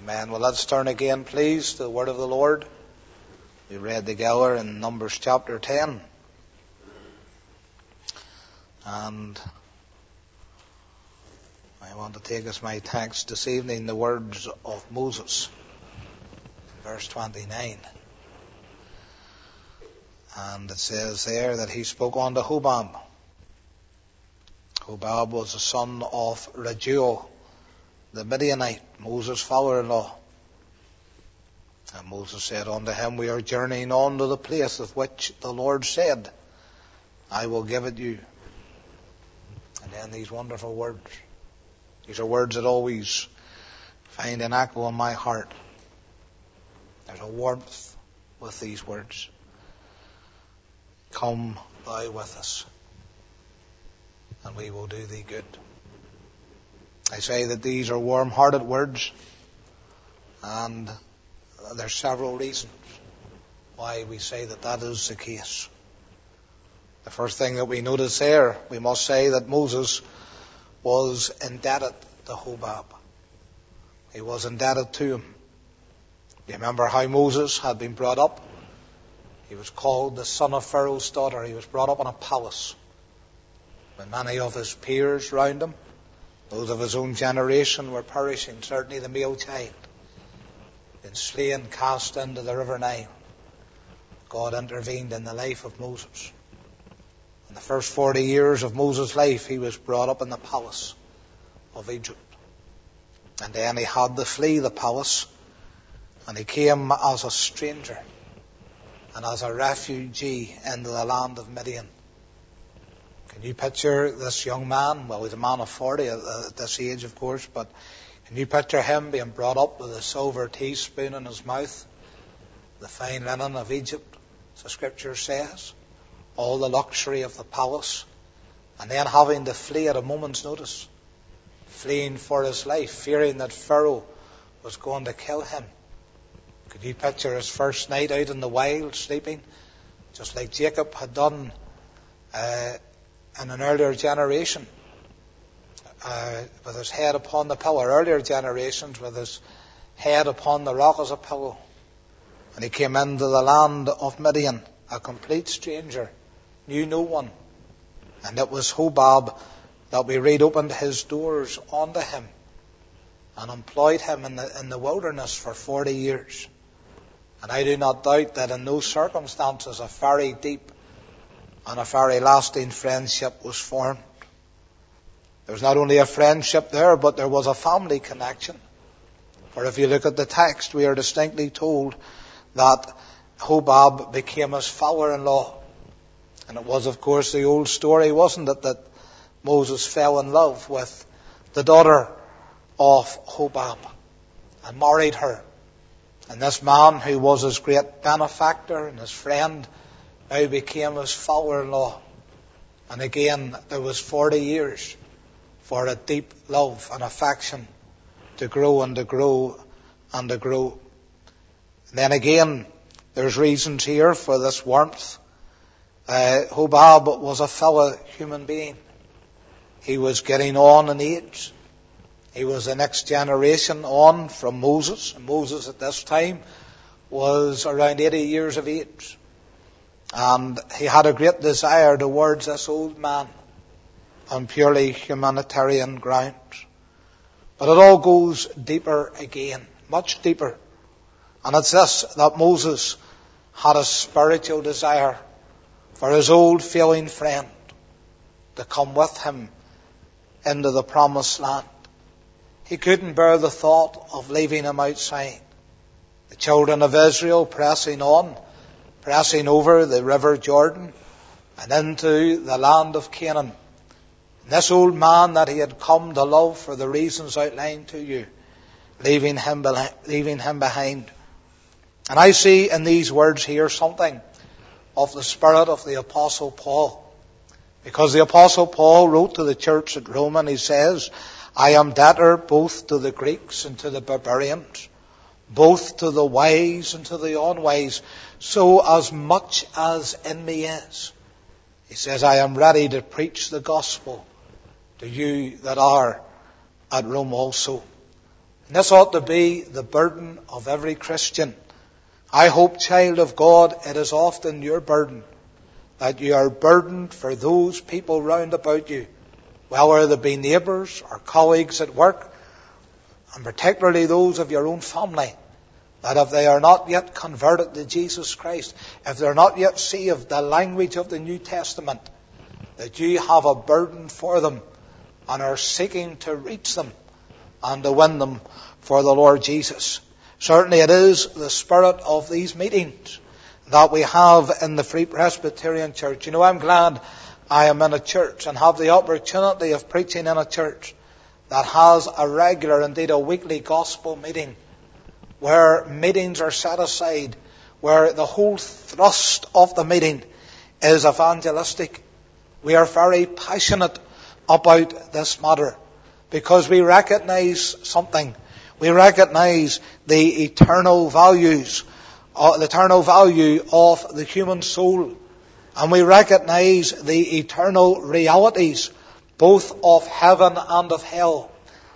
Amen. Well, let's turn again, please, to the word of the Lord. We read together in Numbers chapter 10. And I want to take as my text this evening the words of Moses, verse 29. And it says there that he spoke unto Hobab. Hobab was the son of Raguel, the Midianite, Moses' father-in-law. And Moses said unto him, we are journeying on to the place of which the Lord said, I will give it you. And then these wonderful words. These are words that always find an echo in my heart. There's a warmth with these words. Come thou with us, and we will do thee good. I say that these are warm-hearted words, and there's several reasons why we say that that is the case. The first thing that we notice there, we must say that Moses was indebted to Hobab. He was indebted to him. You remember how Moses had been brought up? He was called the son of Pharaoh's daughter. He was brought up in a palace. When many of his peers round him, those of his own generation, were perishing, certainly the male child, been slain, cast into the river Nile, God intervened in the life of Moses. In the first 40 years of Moses' life, he was brought up in the palace of Egypt. And then he had to flee the palace, and he came as a stranger and as a refugee into the land of Midian. Can you picture this young man? Well, he's a man of 40 at this age, of course, but can you picture him being brought up with a silver teaspoon in his mouth, the fine linen of Egypt, as the scripture says, all the luxury of the palace, and then having to flee at a moment's notice, fleeing for his life, fearing that Pharaoh was going to kill him? Could you picture his first night out in the wild, sleeping, just like Jacob had done in an earlier generation, with his head upon the pillow, earlier generations with his head upon the rock as a pillow. And he came into the land of Midian, a complete stranger, knew no one. And it was Hobab that we read opened his doors unto him and employed him in the wilderness for 40 years. And I do not doubt that in those circumstances a very deep and a very lasting friendship was formed. There was not only a friendship there, but there was a family connection. For if you look at the text, we are distinctly told that Hobab became his father-in-law. And it was, of course, the old story, wasn't it, that Moses fell in love with the daughter of Hobab and married her. And this man, who was his great benefactor and his friend, now became his father-in-law. And again, there was 40 years for a deep love and affection to grow and to grow and to grow. And then again, there's reasons here for this warmth. Hobab was a fellow human being. He was getting on in age. He was the next generation on from Moses. And Moses at this time was around 80 years of age. And he had a great desire towards this old man on purely humanitarian grounds. But it all goes deeper again, much deeper. And it's this, that Moses had a spiritual desire for his old failing friend to come with him into the promised land. He couldn't bear the thought of leaving him outside. The children of Israel pressing on, pressing over the river Jordan and into the land of Canaan. And this old man that he had come to love for the reasons outlined to you, leaving him behind. And I see in these words here something of the spirit of the Apostle Paul. Because the Apostle Paul wrote to the church at Rome and he says, I am debtor both to the Greeks and to the barbarians, both to the wise and to the unwise, so as much as in me is. He says, I am ready to preach the gospel to you that are at Rome also. And this ought to be the burden of every Christian. I hope, child of God, it is often your burden, that you are burdened for those people round about you, whether they be neighbours or colleagues at work, and particularly those of your own family, that if they are not yet converted to Jesus Christ, if they're not yet saved, the language of the New Testament, that you have a burden for them and are seeking to reach them and to win them for the Lord Jesus. Certainly it is the spirit of these meetings that we have in the Free Presbyterian Church. You know, I'm glad I am in a church and have the opportunity of preaching in a church that has a regular, indeed a weekly gospel meeting, where meetings are set aside, where the whole thrust of the meeting is evangelistic. We are very passionate about this matter because we recognize something. We recognize the eternal values, the eternal value of the human soul. And we recognize the eternal realities, both of heaven and of hell.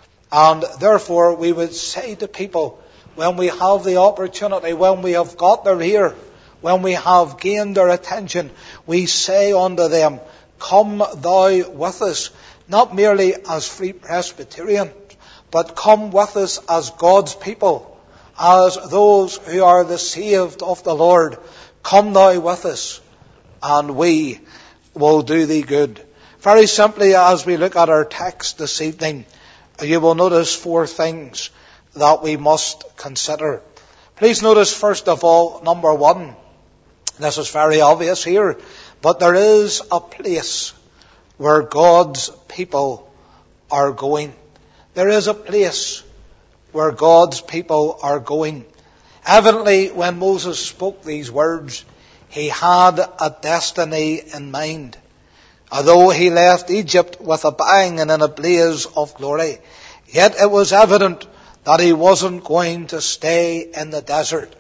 And therefore we would say to people, when we have the opportunity, when we have got their ear, when we have gained their attention, we say unto them, come thou with us, not merely as Free Presbyterians, but come with us as God's people, as those who are the saved of the Lord. Come thou with us, and we will do thee good. Very simply, as we look at our text this evening, you will notice 4 things that we must consider. Please notice, first of all, number 1. This is very obvious here, but there is a place where God's people are going. There is a place where God's people are going. Evidently, when Moses spoke these words, he had a destiny in mind. Although he left Egypt with a bang and in a blaze of glory, yet it was evident that he wasn't going to stay in the desert.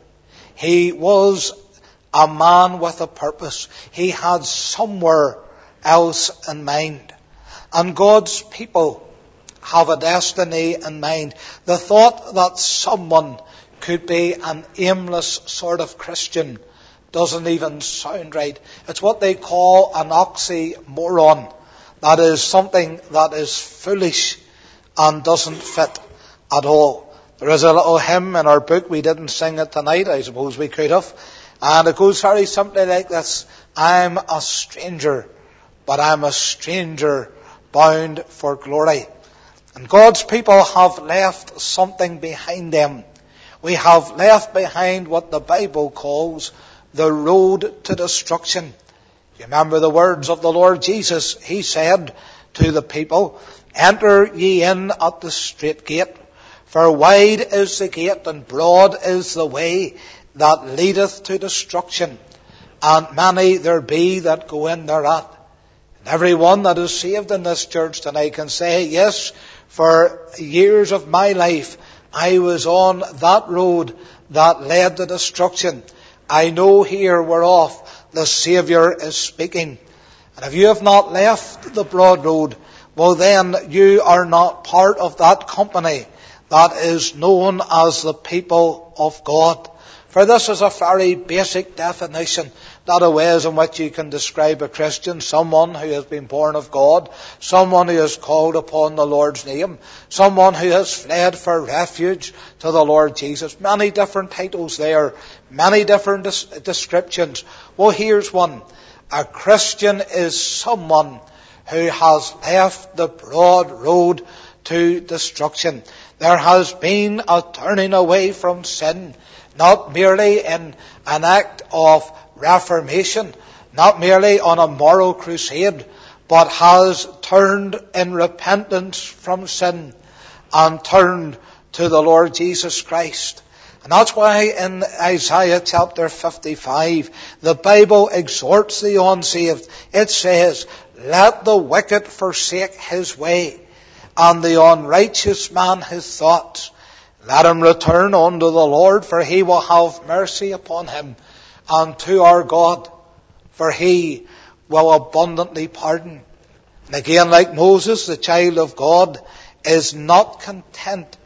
He was a man with a purpose. He had somewhere else in mind. And God's people have a destiny in mind. The thought that someone could be an aimless sort of Christian doesn't even sound right. It's what they call an oxymoron. That is something that is foolish and doesn't fit at all. There is a little hymn in our book. We didn't sing it tonight. I suppose we could have. And it goes very simply like this. I'm a stranger, but I'm a stranger bound for glory. And God's people have left something behind them. We have left behind what the Bible calls the road to destruction. You remember the words of the Lord Jesus. He said to the people, enter ye in at the strait gate, for wide is the gate and broad is the way that leadeth to destruction, and many there be that go in thereat. And every one that is saved in this church tonight can say, yes, for years of my life I was on that road that led to destruction. I know here whereof the Saviour is speaking. And if you have not left the broad road, well then you are not part of that company that is known as the people of God. For this is a very basic definition, not a ways in which you can describe a Christian, someone who has been born of God, someone who has called upon the Lord's name, someone who has fled for refuge to the Lord Jesus. Many different titles there, many different descriptions. Well, here's one. A Christian is someone who has left the broad road to destruction. There has been a turning away from sin, not merely in an act of reformation, not merely on a moral crusade, but has turned in repentance from sin and turned to the Lord Jesus Christ. And that's why in Isaiah chapter 55, the Bible exhorts the unsaved. It says, let the wicked forsake his way, and the unrighteous man his thoughts. Let him return unto the Lord, for he will have mercy upon him, and to our God, for he will abundantly pardon. And again, like Moses, the child of God is not content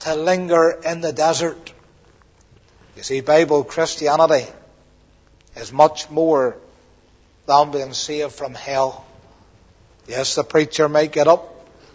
to linger in the desert. You see, Bible Christianity is much more than being saved from hell. Yes, the preacher may get up.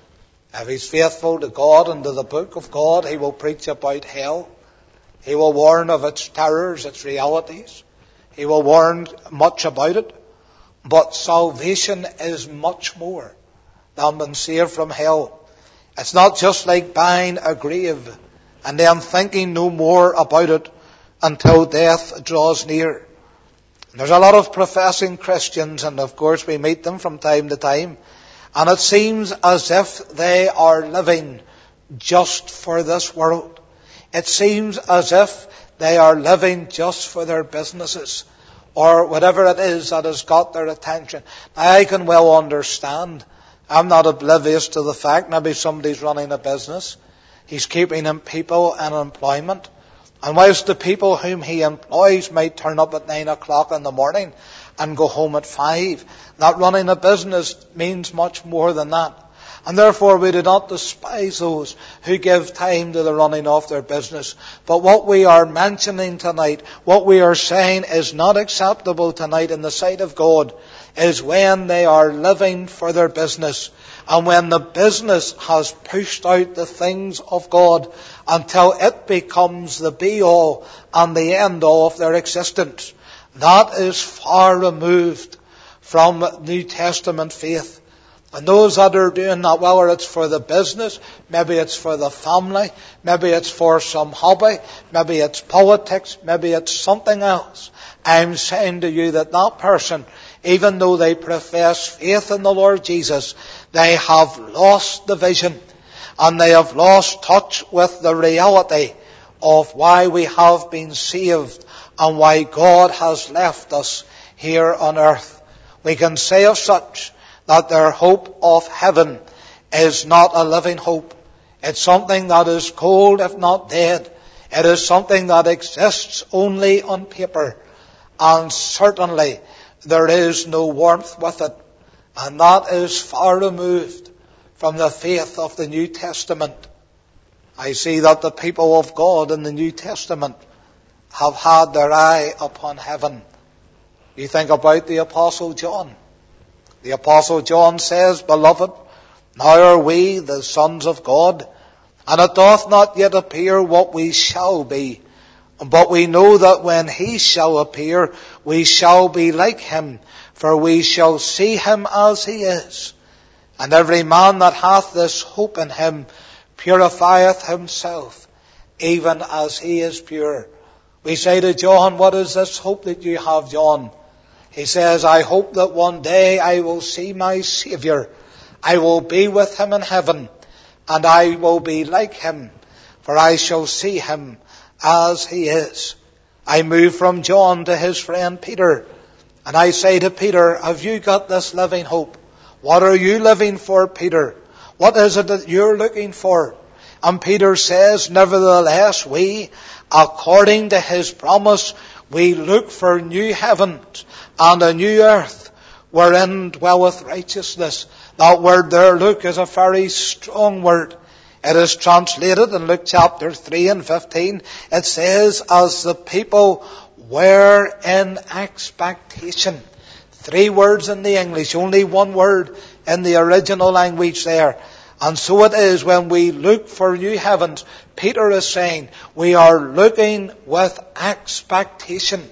If he's faithful to God and to the book of God, he will preach about hell. He will warn of its terrors, its realities. He will warn much about it. But salvation is much more than being saved from hell. It's not just like buying a grave and then thinking no more about it until death draws near. There's a lot of professing Christians, and of course we meet them from time to time, and it seems as if they are living just for this world. It seems as if they are living just for their businesses, or whatever it is that has got their attention. Now, I can well understand. I'm not oblivious to the fact maybe somebody's running a business. He's keeping people in employment. And whilst the people whom he employs might turn up at 9 o'clock in the morning and go home at 5, that running a business means much more than that. And therefore we do not despise those who give time to the running of their business. But what we are mentioning tonight, what we are saying is not acceptable tonight in the sight of God, is when they are living for their business, and when the business has pushed out the things of God until it becomes the be-all and the end-all of their existence. That is far removed from New Testament faith. And those that are doing that, whether it's for the business, maybe it's for the family, maybe it's for some hobby, maybe it's politics, maybe it's something else, I'm saying to you that that person, even though they profess faith in the Lord Jesus, they have lost the vision and they have lost touch with the reality of why we have been saved and why God has left us here on earth. We can say of such that their hope of heaven is not a living hope. It's something that is cold, if not dead. It is something that exists only on paper. And certainly there is no warmth with it. And that is far removed from the faith of the New Testament. I see that the people of God in the New Testament have had their eye upon heaven. You think about the Apostle John. The Apostle John says, "Beloved, now are we the sons of God, and it doth not yet appear what we shall be. But we know that when he shall appear, we shall be like him, for we shall see him as he is. And every man that hath this hope in him purifieth himself, even as he is pure." We say to John, "What is this hope that you have, John?" He says, "I hope that one day I will see my Saviour. I will be with him in heaven, and I will be like him, for I shall see him as he is." I move from John to his friend Peter, and I say to Peter, "Have you got this living hope? What are you living for, Peter? What is it that you're looking for?" And Peter says, "Nevertheless, we, according to his promise, we look for new heavens and a new earth, wherein dwelleth righteousness." That word there, look, is a very strong word. It is translated in Luke chapter 3 and 15. It says, "As the people were in expectation." 3 words in the English, only 1 word in the original language there. And so it is when we look for new heavens. Peter is saying we are looking with expectation.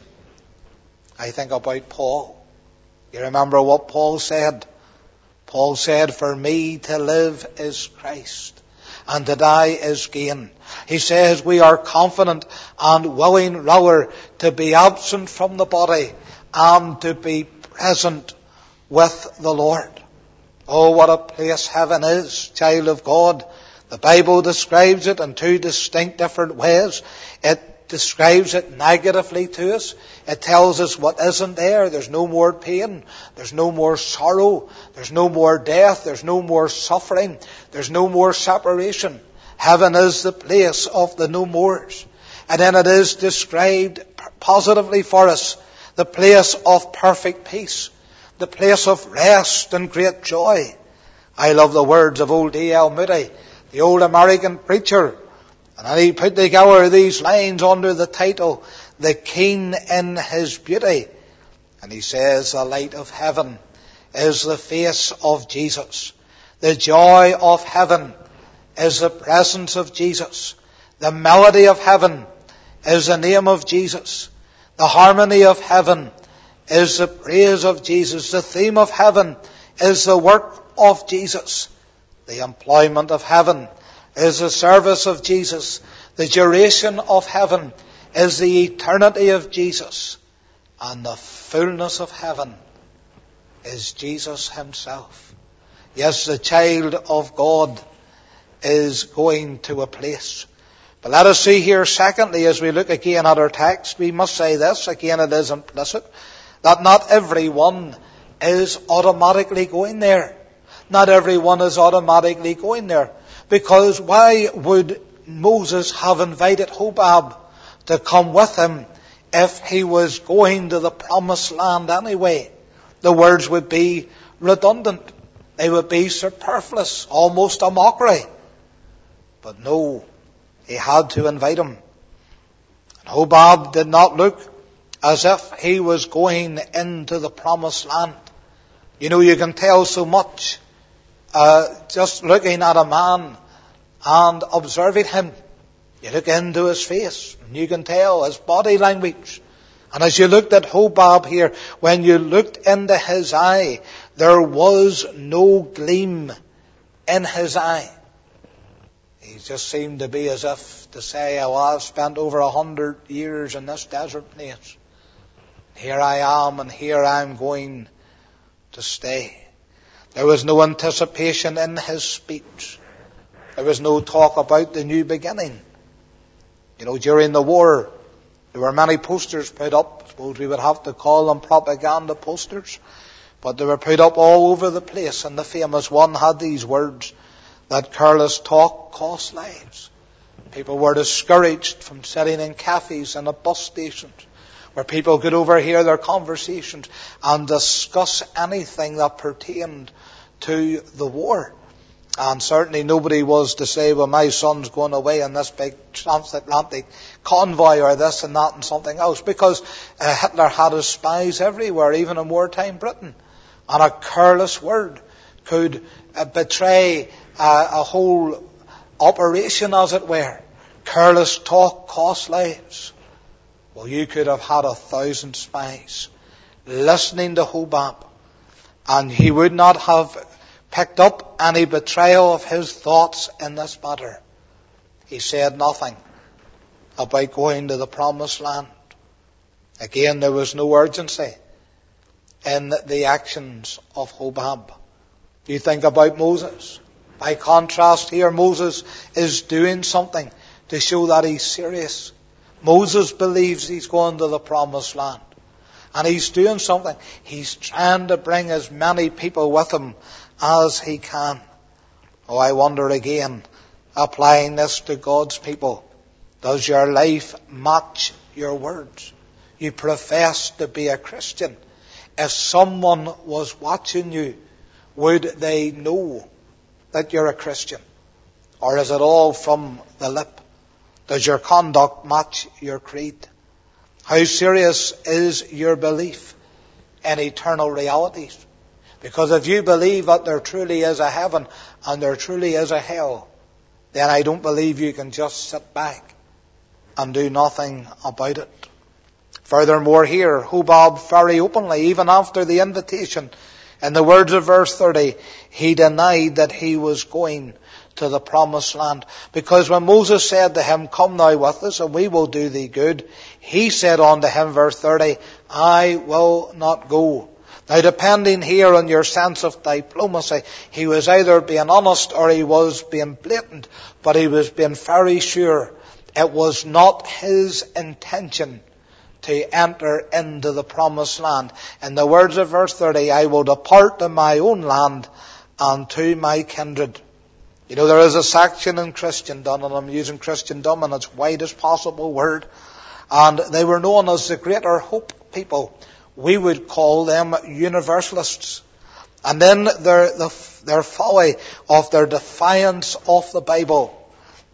I think about Paul. You remember what Paul said? Paul said, "For me to live is Christ, and to die is gain." He says we are confident and willing rather to be absent from the body and to be present with the Lord. Oh, what a place heaven is, child of God. The Bible describes it in 2 distinct different ways. It describes it negatively to us. It tells us what isn't there. There's no more pain. There's no more sorrow. There's no more death. There's no more suffering. There's no more separation. Heaven is the place of the no mores. And then it is described positively for us, the place of perfect peace, the place of rest and great joy. I love the words of old D.L. Moody, the old American preacher, And then he put together these lines under the title, The King in His Beauty. And he says, the light of heaven is the face of Jesus. The joy of heaven is the presence of Jesus. The melody of heaven is the name of Jesus. The harmony of heaven is the praise of Jesus. The theme of heaven is the work of Jesus. The employment of heaven is the service of Jesus. The duration of heaven is the eternity of Jesus. And the fullness of heaven is Jesus himself. Yes, the child of God is going to a place. But let us see here, secondly, as we look again at our text, we must say this, again it is implicit, that not everyone is automatically going there. Not everyone is automatically going there. Because why would Moses have invited Hobab to come with him if he was going to the promised land anyway? The words would be redundant. They would be superfluous, almost a mockery. But no, he had to invite him. And Hobab did not look as if he was going into the promised land. You know, you can tell so much just looking at a man and observing him. You look into his face and you can tell his body language. And as you looked at Hobab here, when you looked into his eye, there was no gleam in his eye. He just seemed to be as if to say, oh, I've spent over 100 years in this desert place. Here I am and here I'm going to stay. There was no anticipation in his speech. There was no talk about the new beginning. You know, during the war, there were many posters put up. I suppose we would have to call them propaganda posters. But they were put up all over the place. And the famous one had these words, that careless talk costs lives. People were discouraged from sitting in cafes and at bus stations where people could overhear their conversations and discuss anything that pertained to the war. And certainly nobody was to say, well, my son's going away in this big transatlantic convoy or this and that and something else, because Hitler had his spies everywhere, even in wartime Britain. And a careless word could betray a whole operation, as it were. Careless talk costs lives. Well, you could have had 1,000 spies listening to Hobab, and he would not have picked up any betrayal of his thoughts in this matter. He said nothing about going to the promised land. Again, there was no urgency in the actions of Hobab. You think about Moses. By contrast here, Moses is doing something to show that he's serious. Moses believes he's going to the promised land. And he's doing something. He's trying to bring as many people with him as he can. Oh, I wonder again, applying this to God's people, does your life match your words? You profess to be a Christian. If someone was watching you, would they know that you're a Christian? Or is it all from the lip? Does your conduct match your creed? How serious is your belief in eternal realities? Because if you believe that there truly is a heaven and there truly is a hell, then I don't believe you can just sit back and do nothing about it. Furthermore here, Hobab very openly, even after the invitation, in the words of verse 30, he denied that he was going to the promised land. Because when Moses said to him, come thou with us and we will do thee good, he said unto him, verse 30, I will not go. Now, depending here on your sense of diplomacy, he was either being honest or he was being blatant, but he was being very sure it was not his intention to enter into the promised land. In the words of verse 30, I will depart to my own land and to my kindred. You know, there is a section in Christendom, and I'm using Christendom in its widest possible word, and they were known as the Greater Hope people. We would call them universalists. And then their folly of their defiance of the Bible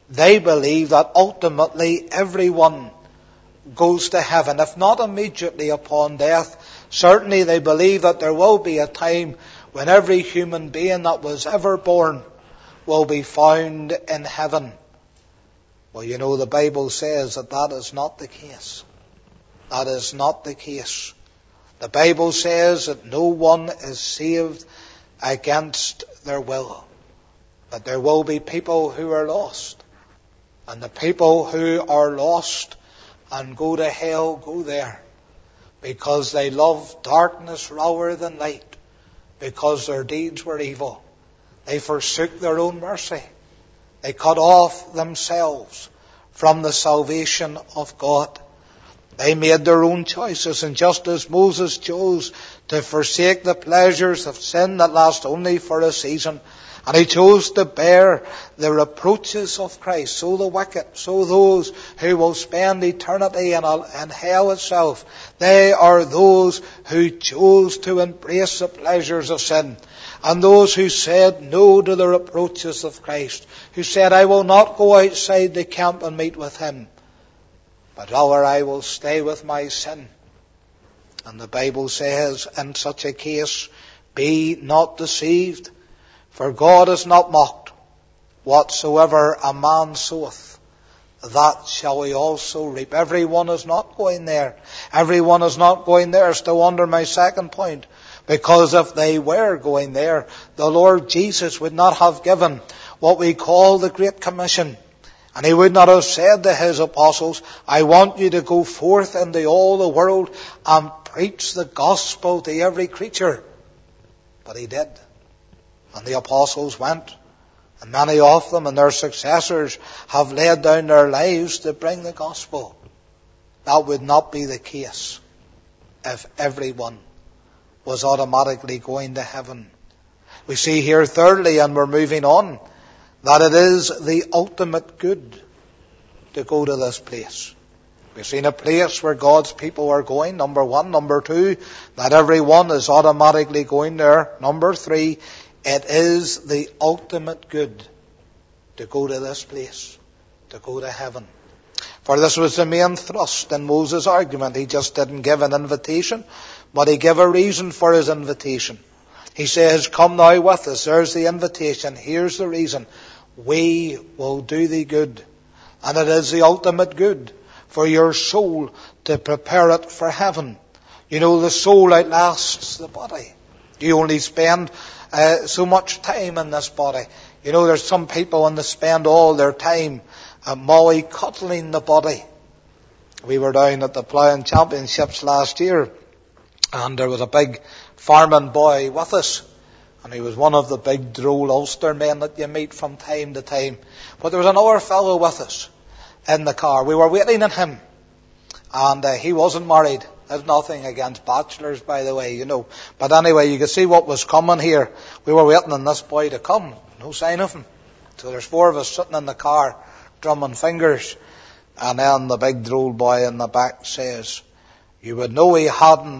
They believe that ultimately everyone goes to heaven, if not immediately upon death. Certainly they believe that there will be a time when every human being that was ever born will be found in heaven. Well, you know, the Bible says that that is not the case. That is not the case. The Bible says that no one is saved against their will. That there will be people who are lost. And the people who are lost and go to hell go there because they love darkness rather than light, because their deeds were evil. They forsook their own mercy. They cut off themselves from the salvation of God. They made their own choices, and just as Moses chose to forsake the pleasures of sin that last only for a season, and he chose to bear the reproaches of Christ, so the wicked, so those who will spend eternity in hell itself, they are those who chose to embrace the pleasures of sin. And those who said no to the reproaches of Christ, who said, I will not go outside the camp and meet with him, but rather I will stay with my sin. And the Bible says, in such a case, be not deceived, for God is not mocked. Whatsoever a man soweth, that shall he also reap. Everyone is not going there. Everyone is not going there. Still under my second point. Because if they were going there, the Lord Jesus would not have given what we call the Great Commission. And he would not have said to his apostles, I want you to go forth into all the world and preach the gospel to every creature. But he did. And the apostles went. And many of them and their successors have laid down their lives to bring the gospel. That would not be the case if everyone was automatically going to heaven. We see here thirdly, and we're moving on, that it is the ultimate good to go to this place. We've seen a place where God's people are going, number one. Number two, that everyone is automatically going there. Number three, it is the ultimate good to go to this place, to go to heaven. For this was the main thrust in Moses' argument. He just didn't give an invitation, but he gave a reason for his invitation. He says, come now with us. There's the invitation. Here's the reason. We will do thee good. And it is the ultimate good for your soul to prepare it for heaven. You know, the soul outlasts the body. You only spend so much time in this body. You know, there's some people and they spend all their time mollycoddling the body. We were down at the Ploughing Championships last year, and there was a big farming boy with us, and he was one of the big droll Ulster men that you meet from time to time. But there was another fellow with us in the car. We were waiting on him, and he wasn't married. There's nothing against bachelors, by the way, you know. But anyway, you could see what was coming here. We were waiting on this boy to come. No sign of him. So there's four of us sitting in the car, drumming fingers. And then the big droll boy in the back says, you would know he hadn't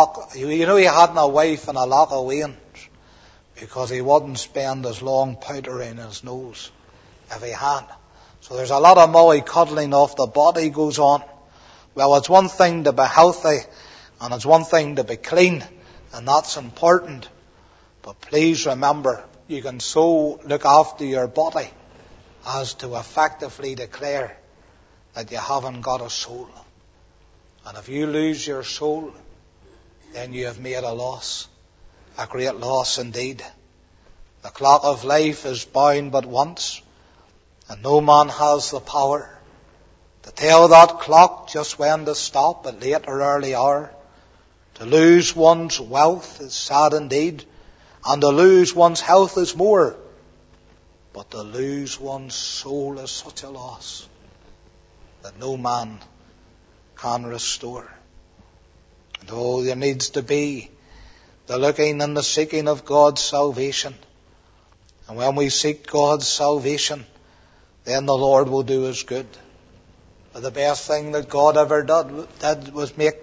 he hadn't a wife and a lot of wains, because he wouldn't spend his long powder in his nose if he had. So there's a lot of mollycoddling off the body goes on. Well, it's one thing to be healthy, and it's one thing to be clean, and that's important. But please remember, you can so look after your body as to effectively declare that you haven't got a soul. And if you lose your soul, then you have made a loss, a great loss indeed. The clock of life is bound but once, and no man has the power to tell that clock just when to stop at late or early hour. To lose one's wealth is sad indeed, and to lose one's health is more. But to lose one's soul is such a loss that no man can restore. And oh, there needs to be the looking and the seeking of God's salvation. And when we seek God's salvation, then the Lord will do us good. But the best thing that God ever did was make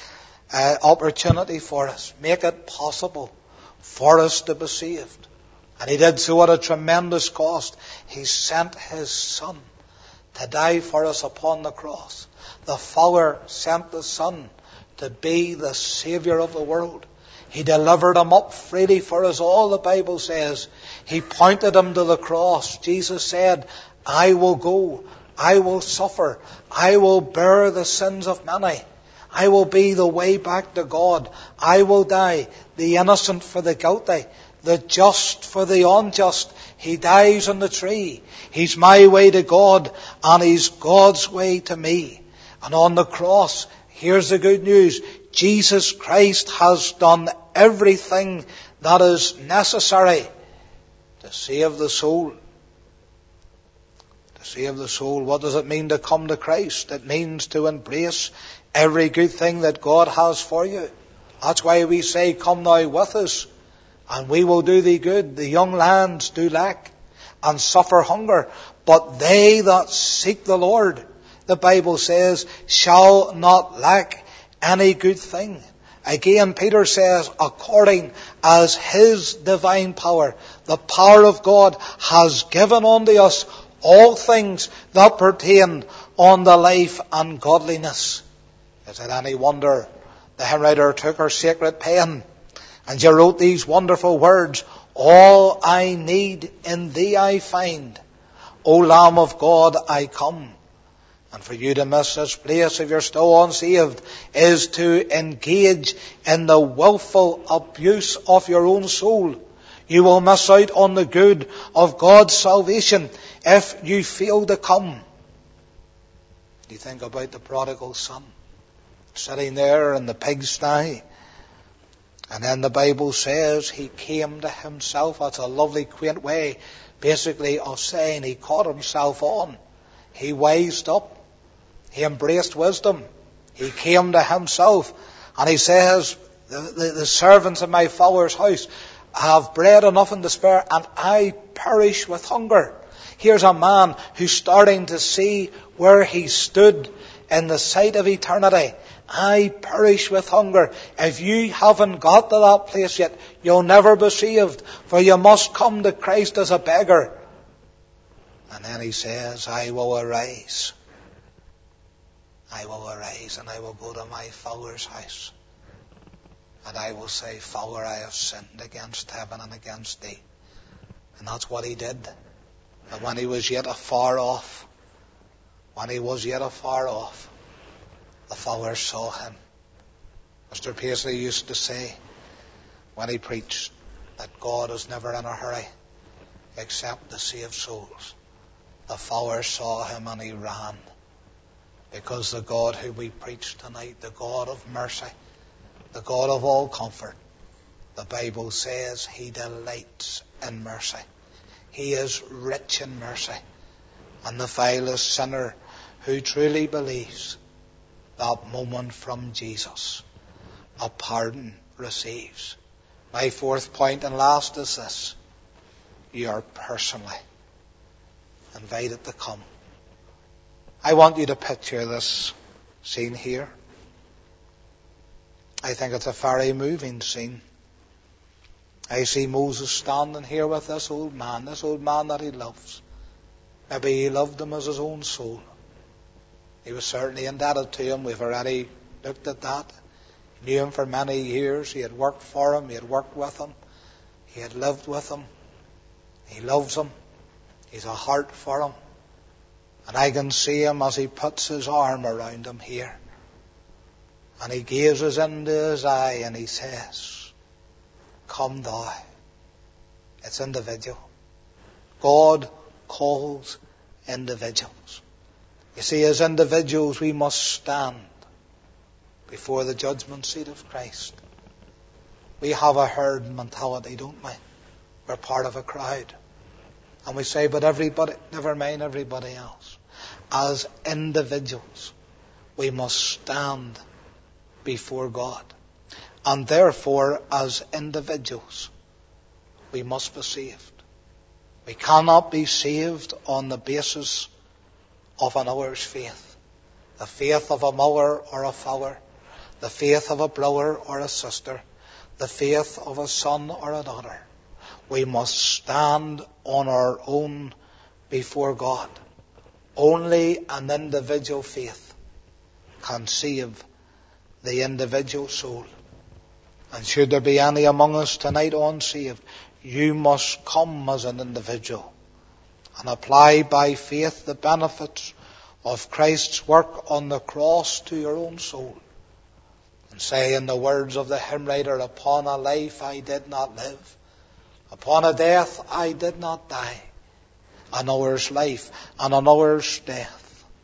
opportunity for us, make it possible for us to be saved. And he did so at a tremendous cost. He sent his Son to die for us upon the cross. The Father sent the Son to be the Saviour of the world. He delivered him up freely for us all, the Bible says. He pointed him to the cross. Jesus said, I will go, I will suffer, I will bear the sins of many. I will be the way back to God. I will die, the innocent for the guilty, the just for the unjust. He dies on the tree. He's my way to God, and he's God's way to me. And on the cross, here's the good news. Jesus Christ has done everything that is necessary to save the soul. To save the soul. What does it mean to come to Christ? It means to embrace every good thing that God has for you. That's why we say, come now with us, and we will do thee good. The young lambs do lack and suffer hunger, but they that seek the Lord, the Bible says, shall not lack any good thing. Again, Peter says, according as his divine power, the power of God has given unto us all things that pertain unto life and godliness. Is it any wonder the hymn writer took her sacred pen and she wrote these wonderful words, all I need in thee I find, O Lamb of God, I come. And for you to miss this place, if you're still unsaved, is to engage in the willful abuse of your own soul. You will miss out on the good of God's salvation if you fail to come. You think about the prodigal son sitting there in the pigsty. And then the Bible says he came to himself. That's a lovely, quaint way, basically, of saying he caught himself on. He wised up. He embraced wisdom. He came to himself. And he says, the servants in my father's house have bread enough and to spare, and I perish with hunger. Here's a man who's starting to see where he stood in the sight of eternity. I perish with hunger. If you haven't got to that place yet, you'll never be saved, for you must come to Christ as a beggar. And then he says, I will arise. I will arise and I will go to my Father's house. And I will say, Father, I have sinned against heaven and against thee. And that's what he did. And when he was yet afar off, the Father saw him. Mr. Paisley used to say, when he preached, that God is never in a hurry except to save souls. The Father saw him and he ran. Because the God who we preach tonight, the God of mercy, the God of all comfort, the Bible says he delights in mercy. He is rich in mercy. And the vilest sinner who truly believes, that moment from Jesus, a pardon receives. My fourth point and last is this. You are personally invited to come. I want you to picture this scene here. I think it's a very moving scene. I see Moses standing here with this old man that he loves. Maybe he loved him as his own soul. He was certainly indebted to him. We've already looked at that. He knew him for many years. He had worked for him. He had worked with him. He had lived with him. He loves him. He's a heart for him. And I can see him as he puts his arm around him here. And he gazes into his eye and he says, come thou. It's individual. God calls individuals. You see, as individuals, we must stand before the judgment seat of Christ. We have a herd mentality, don't we? We're part of a crowd. And we say, but everybody, never mind everybody else. As individuals, we must stand before God. And therefore, as individuals, we must be saved. We cannot be saved on the basis of another's faith. The faith of a mother or a father. The faith of a brother or a sister. The faith of a son or a daughter. We must stand on our own before God. Only an individual faith can save the individual soul. And should there be any among us tonight unsaved, you must come as an individual and apply by faith the benefits of Christ's work on the cross to your own soul. And say in the words of the hymn writer, upon a life I did not live, upon a death I did not die, an hour's life and an hour's death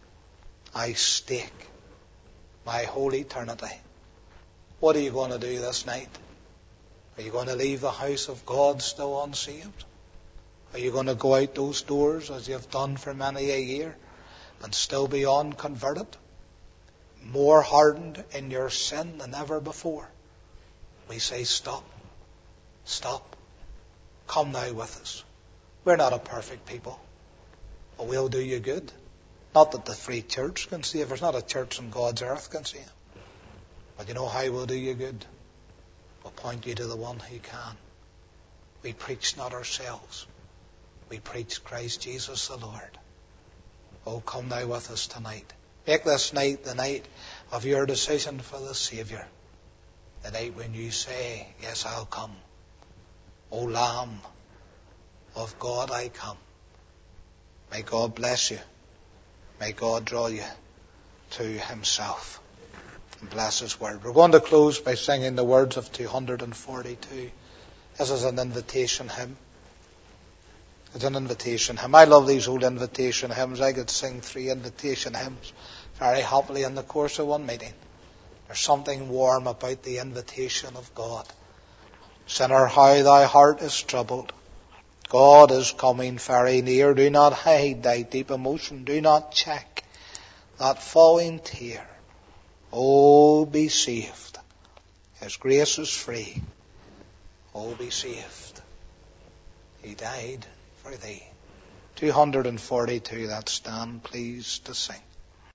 I stake my whole eternity. What are you going to do this night? Are you going to leave the house of God still unsaved? Are you going to go out those doors as you've done for many a year and still be unconverted? More hardened in your sin than ever before? We say stop. Stop. Come now with us. We're not a perfect people, but we'll do you good. Not that the free church can save. There's not a church on God's earth can save. But you know how we'll do you good? We'll point you to the one who can. We preach not ourselves. We preach Christ Jesus the Lord. Oh, come now with us tonight. Make this night the night of your decision for the Saviour. The night when you say, yes, I'll come. O Lamb of God, I come. May God bless you. May God draw you to Himself. And bless His word. We're going to close by singing the words of 242. This is an invitation hymn. It's an invitation hymn. I love these old invitation hymns. I could sing 3 invitation hymns very happily in the course of one meeting. There's something warm about the invitation of God. Sinner, how thy heart is troubled. God is coming very near. Do not hide thy deep emotion. Do not check that falling tear. Oh, be saved. His grace is free. Oh, be saved. He died for thee. 242, that stand please to sing.